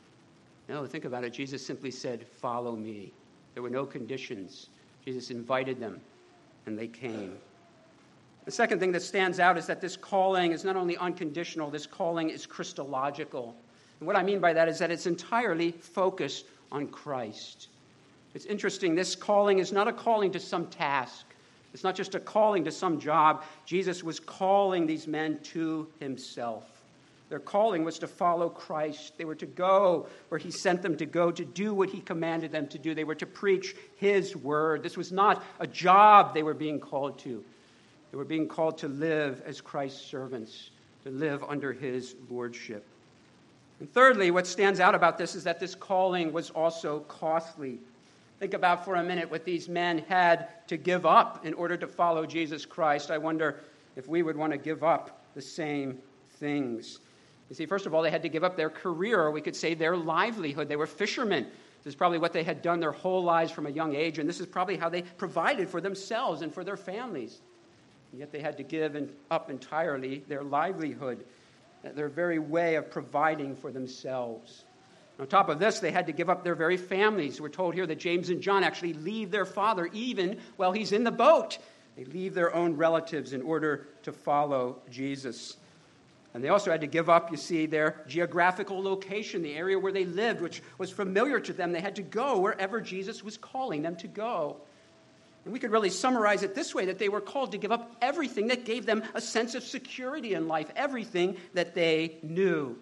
No, think about it. Jesus simply said, follow me. There were no conditions. Jesus invited them, and they came. The second thing that stands out is that this calling is not only unconditional, this calling is Christological. And what I mean by that is that it's entirely focused on Christ. It's interesting. This calling is not a calling to some task. It's not just a calling to some job. Jesus was calling these men to himself. Their calling was to follow Christ. They were to go where he sent them to go, to do what he commanded them to do. They were to preach his word. This was not a job they were being called to. They were being called to live as Christ's servants, to live under his lordship. And thirdly, what stands out about this is that this calling was also costly. Think about for a minute what these men had to give up in order to follow Jesus Christ. I wonder if we would want to give up the same things. You see, first of all, they had to give up their career, or we could say their livelihood. They were fishermen. This is probably what they had done their whole lives from a young age, and this is probably how they provided for themselves and for their families. And yet they had to give up entirely their livelihood, their very way of providing for themselves. On top of this, they had to give up their very families. We're told here that James and John actually leave their father even while he's in the boat. They leave their own relatives in order to follow Jesus. And they also had to give up, you see, their geographical location, the area where they lived, which was familiar to them. They had to go wherever Jesus was calling them to go. And we could really summarize it this way, that they were called to give up everything that gave them a sense of security in life, everything that they knew.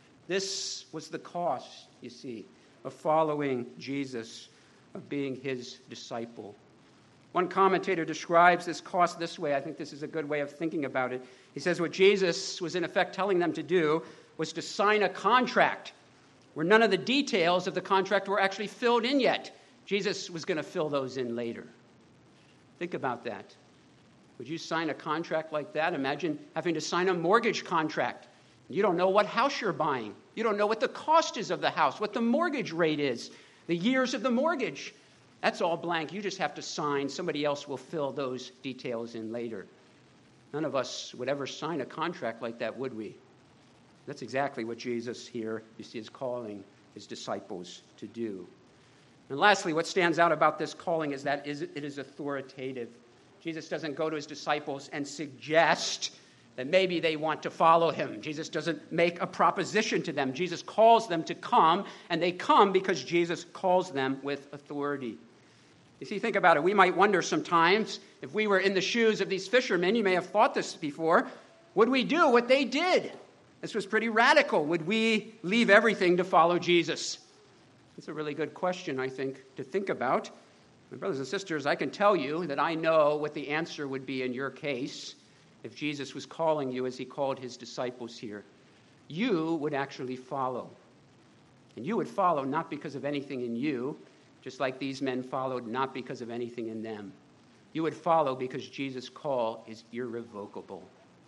This was the cost, you see, of following Jesus, of being his disciple. One commentator describes this cost this way. I think this is a good way of thinking about it. He says what Jesus was in effect telling them to do was to sign a contract where none of the details of the contract were actually filled in yet. Jesus was going to fill those in later. Think about that. Would you sign a contract like that? Imagine having to sign a mortgage contract. You don't know what house you're buying. You don't know what the cost is of the house, what the mortgage rate is, the years of the mortgage. That's all blank. You just have to sign. Somebody else will fill those details in later. None of us would ever sign a contract like that, would we? That's exactly what Jesus here, you see, is calling his disciples to do. And lastly, what stands out about this calling is that it is authoritative. Jesus doesn't go to his disciples and suggest that maybe they want to follow him. Jesus doesn't make a proposition to them. Jesus calls them to come, and they come because Jesus calls them with authority. You see, think about it. We might wonder sometimes, if we were in the shoes of these fishermen, you may have thought this before, would we do what they did? This was pretty radical. Would we leave everything to follow Jesus? It's a really good question, I think, to think about. My brothers and sisters, I can tell you that I know what the answer would be in your case if Jesus was calling you as he called his disciples here. You would actually follow. And you would follow not because of anything in you, just like these men followed not because of anything in them. You would follow because Jesus' call is irrevocable.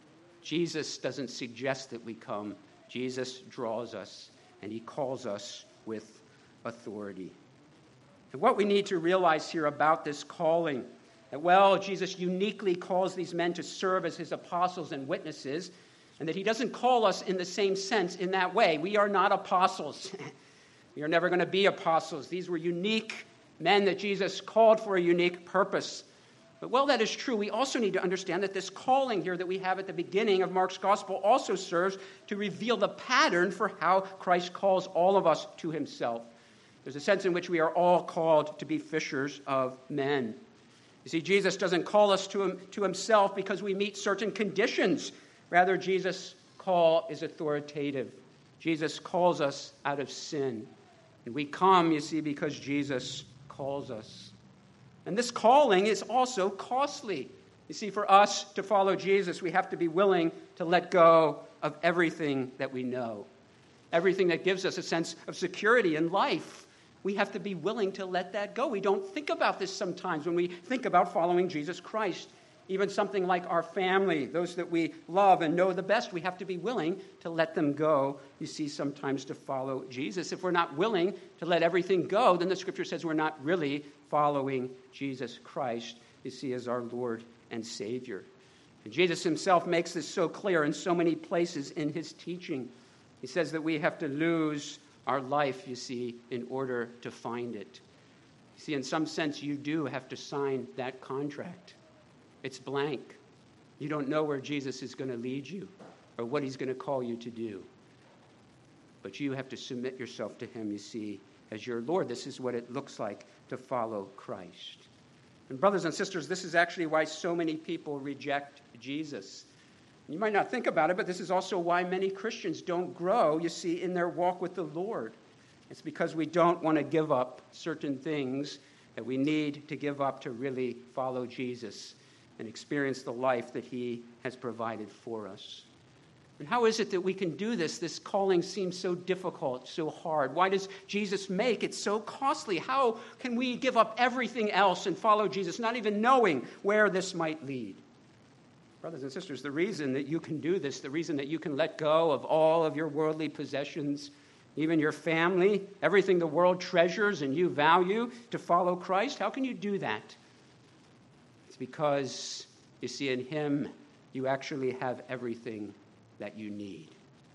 Jesus doesn't suggest that we come. Jesus draws us, and he calls us with authority. And what we need to realize here about this calling, that, well, Jesus uniquely calls these men to serve as his apostles and witnesses, and that he doesn't call us in the same sense in that way. We are not apostles. We are never going to be apostles. These were unique men that Jesus called for a unique purpose. But while that is true, we also need to understand that this calling here that we have at the beginning of Mark's gospel also serves to reveal the pattern for how Christ calls all of us to himself. There's a sense in which we are all called to be fishers of men. You see, Jesus doesn't call us to, him, to himself because we meet certain conditions. Rather, Jesus' call is authoritative. Jesus calls us out of sin. And we come, you see, because Jesus calls us. And this calling is also costly. You see, for us to follow Jesus, we have to be willing to let go of everything that we know, everything that gives us a sense of security in life. We have to be willing to let that go. We don't think about this sometimes when we think about following Jesus Christ. Even something like our family, those that we love and know the best, we have to be willing to let them go, you see, sometimes to follow Jesus. If we're not willing to let everything go, then the scripture says we're not really following Jesus Christ, you see, as our Lord and Savior. And Jesus himself makes this so clear in so many places in his teaching. He says that we have to lose our life, you see, in order to find it. You see, in some sense, you do have to sign that contract. It's blank. You don't know where Jesus is going to lead you or what he's going to call you to do. But you have to submit yourself to him, you see, as your Lord. This is what it looks like to follow Christ. And brothers and sisters, this is actually why so many people reject Jesus. You might not think about it, but this is also why many Christians don't grow, you see, in their walk with the Lord. It's because we don't want to give up certain things that we need to give up to really follow Jesus and experience the life that he has provided for us. And how is it that we can do this? This calling seems so difficult, so hard. Why does Jesus make it so costly? How can we give up everything else and follow Jesus, not even knowing where this might lead? Brothers and sisters, the reason that you can do this, the reason that you can let go of all of your worldly possessions, even your family, everything the world treasures and you value to follow Christ? How can you do that? It's because, you see, in him, you actually have everything that you need.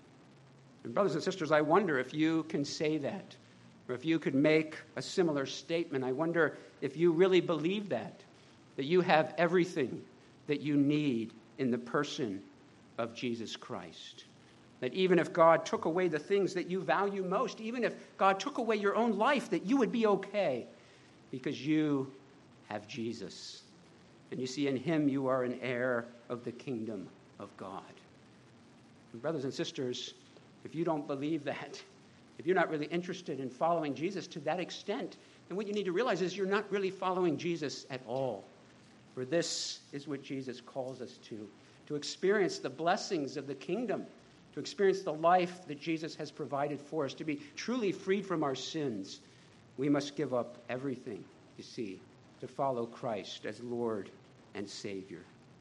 And brothers and sisters, I wonder if you can say that, or if you could make a similar statement. I wonder if you really believe that, that you have everything that you need in the person of Jesus Christ. That even if God took away the things that you value most, even if God took away your own life, that you would be okay because you have Jesus. And you see, in him you are an heir of the kingdom of God. And brothers and sisters, if you don't believe that, if you're not really interested in following Jesus to that extent, then what you need to realize is you're not really following Jesus at all. For this is what Jesus calls us to, to experience the blessings of the kingdom, to experience the life that Jesus has provided for us, to be truly freed from our sins. We must give up everything, you see, to follow Christ as Lord and Savior.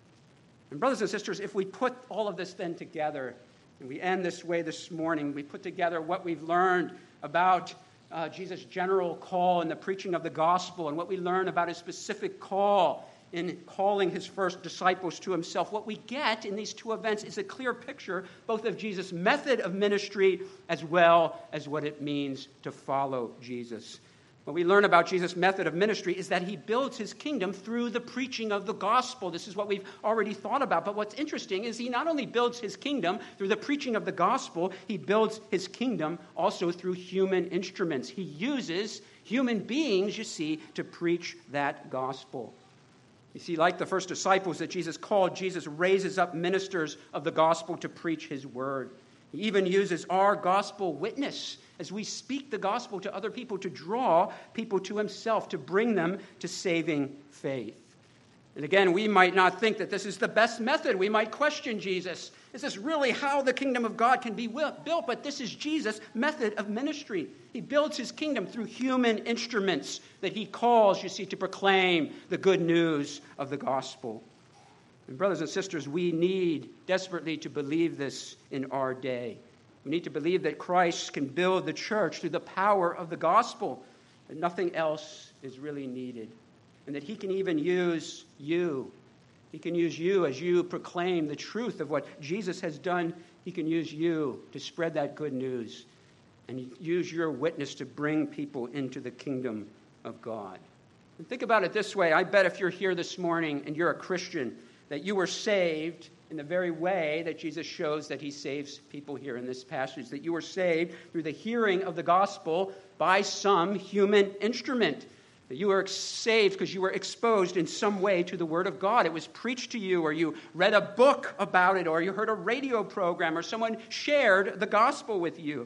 And brothers and sisters, if we put all of this then together, and we end this way this morning, we put together what we've learned about uh, Jesus' general call in the preaching of the gospel, and what we learn about his specific call in calling his first disciples to himself. What we get in these two events is a clear picture both of Jesus' method of ministry as well as what it means to follow Jesus. What we learn about Jesus' method of ministry is that he builds his kingdom through the preaching of the gospel. This is what we've already thought about. But what's interesting is he not only builds his kingdom through the preaching of the gospel, he builds his kingdom also through human instruments. He uses human beings, you see, to preach that gospel. You see, like the first disciples that Jesus called, Jesus raises up ministers of the gospel to preach his word. He even uses our gospel witness as we speak the gospel to other people to draw people to himself, to bring them to saving faith. And again, we might not think that this is the best method. We might question Jesus. Is this really how the kingdom of God can be built? But this is Jesus' method of ministry. He builds his kingdom through human instruments that he calls, you see, to proclaim the good news of the gospel. And brothers and sisters, we need desperately to believe this in our day. We need to believe that Christ can build the church through the power of the gospel, that nothing else is really needed, and that he can even use you. He can use you as you proclaim the truth of what Jesus has done. He can use you to spread that good news and use your witness to bring people into the kingdom of God. And think about it this way. I bet if you're here this morning and you're a Christian, that you were saved in the very way that Jesus shows that he saves people here in this passage, that you were saved through the hearing of the gospel by some human instrument, that you were saved because you were exposed in some way to the word of God. It was preached to you, or you read a book about it, or you heard a radio program, or someone shared the gospel with you.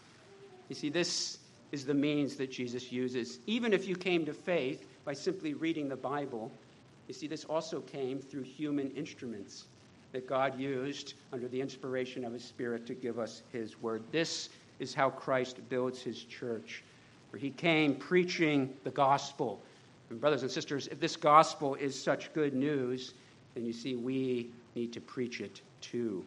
You see, this is the means that Jesus uses. Even if you came to faith by simply reading the Bible, you see, this also came through human instruments that God used under the inspiration of his Spirit to give us his word. This is how Christ builds his church, where he came preaching the gospel. And brothers and sisters, if this gospel is such good news, then you see we need to preach it too.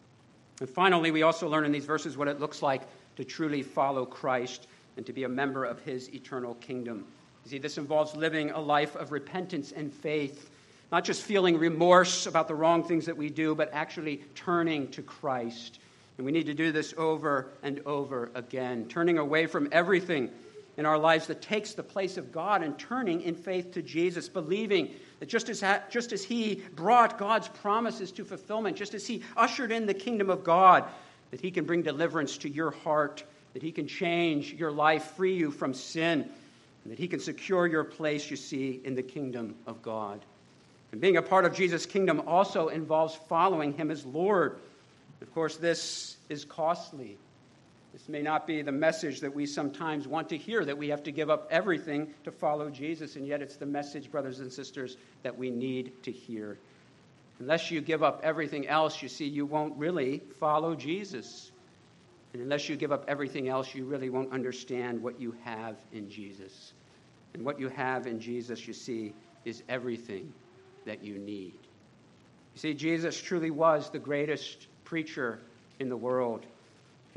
And finally, we also learn in these verses what it looks like to truly follow Christ and to be a member of his eternal kingdom. You see, this involves living a life of repentance and faith, not just feeling remorse about the wrong things that we do, but actually turning to Christ. And we need to do this over and over again, turning away from everything in our lives that takes the place of God and turning in faith to Jesus, believing that just as, ha- just as he brought God's promises to fulfillment, just as he ushered in the kingdom of God, that he can bring deliverance to your heart, that he can change your life, free you from sin, and that he can secure your place, you see, in the kingdom of God. And being a part of Jesus' kingdom also involves following him as Lord. Of course, this is costly. This may not be the message that we sometimes want to hear, that we have to give up everything to follow Jesus, and yet it's the message, brothers and sisters, that we need to hear. Unless you give up everything else, you see, you won't really follow Jesus. And unless you give up everything else, you really won't understand what you have in Jesus. And what you have in Jesus, you see, is everything that you need. You see, Jesus truly was the greatest preacher in the world.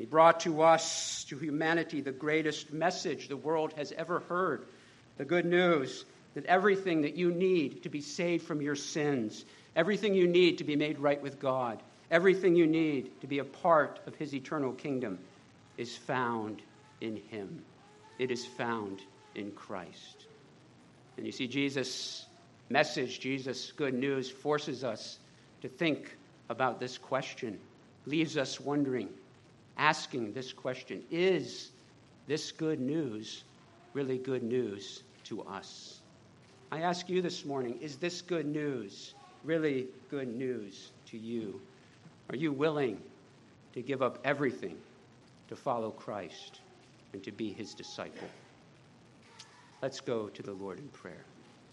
He brought to us, to humanity, the greatest message the world has ever heard, the good news that everything that you need to be saved from your sins, everything you need to be made right with God, everything you need to be a part of his eternal kingdom is found in him. It is found in Christ. And you see, Jesus' message, Jesus' good news forces us to think about this question, leaves us wondering, asking this question, is this good news really good news to us? I ask you this morning, is this good news really good news to you? Are you willing to give up everything to follow Christ and to be his disciple? Let's go to the Lord in prayer.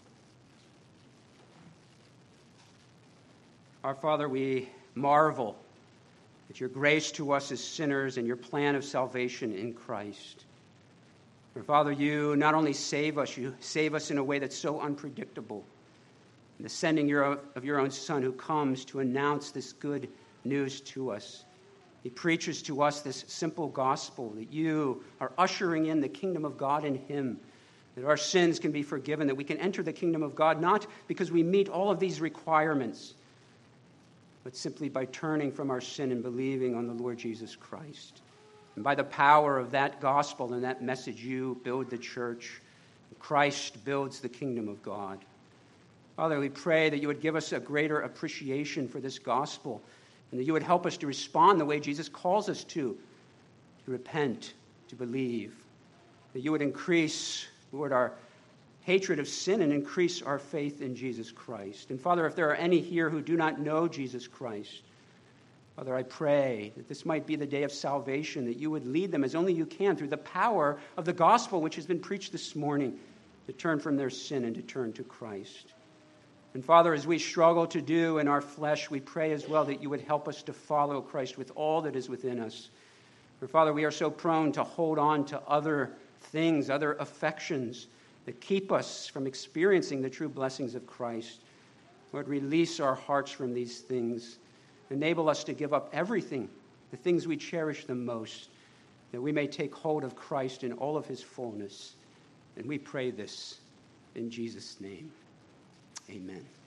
Our Father, we marvel at your grace to us as sinners and your plan of salvation in Christ. Our Father, you not only save us, you save us in a way that's so unpredictable. The sending your, of your own Son who comes to announce this good news to us. He preaches to us this simple gospel that you are ushering in the kingdom of God in him, that our sins can be forgiven, that we can enter the kingdom of God not because we meet all of these requirements, but simply by turning from our sin and believing on the Lord Jesus Christ. And by the power of that gospel and that message, you build the church. Christ builds the kingdom of God. Father, we pray that you would give us a greater appreciation for this gospel, and that you would help us to respond the way Jesus calls us to, to repent, to believe. That you would increase, Lord, our hatred of sin and increase our faith in Jesus Christ. And Father, if there are any here who do not know Jesus Christ, Father, I pray that this might be the day of salvation, that you would lead them as only you can through the power of the gospel which has been preached this morning, to turn from their sin and to turn to Christ. And Father, as we struggle to do in our flesh, we pray as well that you would help us to follow Christ with all that is within us. For Father, we are so prone to hold on to other things, other affections that keep us from experiencing the true blessings of Christ. Lord, release our hearts from these things. Enable us to give up everything, the things we cherish the most, that we may take hold of Christ in all of his fullness. And we pray this in Jesus' name. Amen.